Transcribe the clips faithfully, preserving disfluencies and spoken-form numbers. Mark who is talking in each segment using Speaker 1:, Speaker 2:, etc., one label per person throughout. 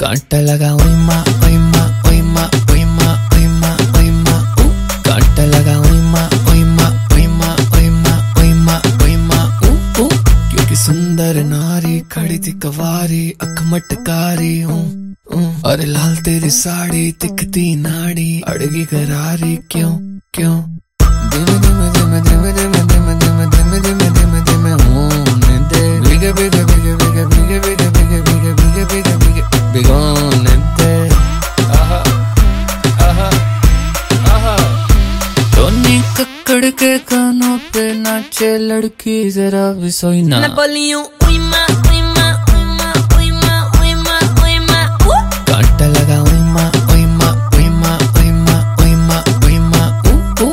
Speaker 1: कांटा लगा ओई माँ ओई माँ ओई माँ ओई माँ ओई माँ ओई माँ ऊ कांटा लगा ओई माँ ओई माँ ओई माँ ओई माँ ओई माँ ओई माँ ऊ ऊ क्योंकि सुंदर नारी खड़ी थी कवारी अख मटकारी हूँ अरे लाल तेरी साड़ी दिखती नाड़ी अड़गी करारी क्यों क्यों धीमे धीमे धीमे धीमे धीमे धीमे धीमे धीमे धीमे धीमे धीमे होने दे भीगे भीगे भीगे भीगे भीगे भीगे भीगे भीगे भीगे भीगे भीगे भिगोने दे आहा आहा आहा टोनी कक्कड़ के कानों पे नाचे लड़की जरा भी सोई ना
Speaker 2: मैं बोली हूँ ओई माँ ओई माँ ओई माँ ओई माँ ओई माँ ओई माँ ऊ
Speaker 1: कांटा लगा ओई माँ ओई माँ ओई माँ ओई माँ ओई माँ ओई माँ ऊ ऊ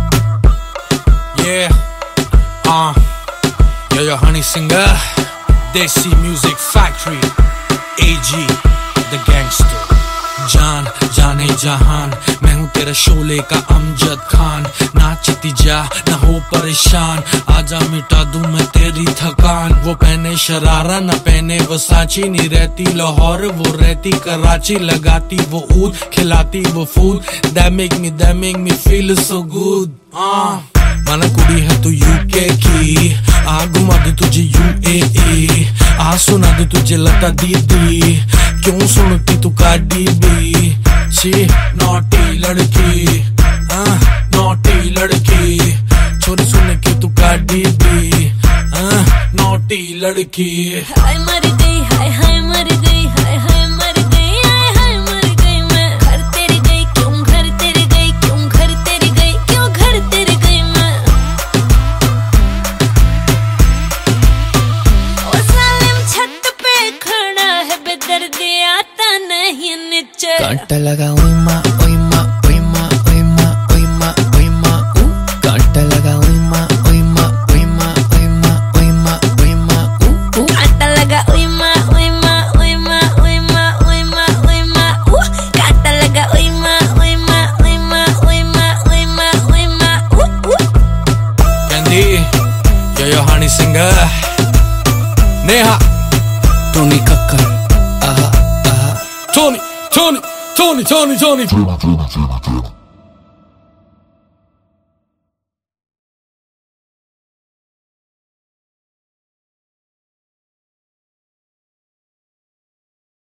Speaker 3: Yeah, uh, yo yo honey singer, Desi Music Factory, A G, the gangster, जान जाने जहान, मैं हूँ तेरा शोले का अमजद खान, नाचती जा ना हो परेशान, आजा मिटा दूं मैं तेरी थकान, वो पहने शरारा ना पहने वसाची, नहीं रहती लाहौर वो रहती कराची, लगाती वो ऊद खिलाती वो food, that make me that make me feel so good, ah. माना कुड़ी है तू यूके की आ घुमा दे तुझे यूएई आ सुना दे तुझे लता दीदी क्यों सुनती तू कार्डी बी छी नॉटी लड़की हाँ नॉटी लड़की छोरी सुन के तू कार्डी बी हाँ नॉटी लड़की
Speaker 2: हाय मर गई हाय हाय मर गई हाय हाय मर गई हाय हाय मर गई मैं घर तेरी गई क्यों घर तेरी गई क्यों घर तेरी गई क्यों घर तेरी गई मैं ओ सालिम छत पे खड़ा है बेदर्दी आता नहीं नीचे
Speaker 1: कांटा लगा ओई माँ ओई माँ ओई माँ ओई माँ ओई माँ ओई माँ ऊ कांटा लगा ओई माँ ओई माँ ओई माँ ओई माँ ओई माँ ओई माँ ऊ ऊ
Speaker 2: कांटा लगा ओई माँ ओई माँ ओई माँ ओई माँ ओई माँ ओई माँ ऊ कांटा लगा ओई माँ ओई माँ ओई माँ ओई माँ ओई माँ ओई माँ ऊ ऊ
Speaker 3: Candy, yo yo honey singer, Neha,
Speaker 1: Tony Kakkar आहा आहा
Speaker 3: Tony, Tony, Tony, Tony, Tony.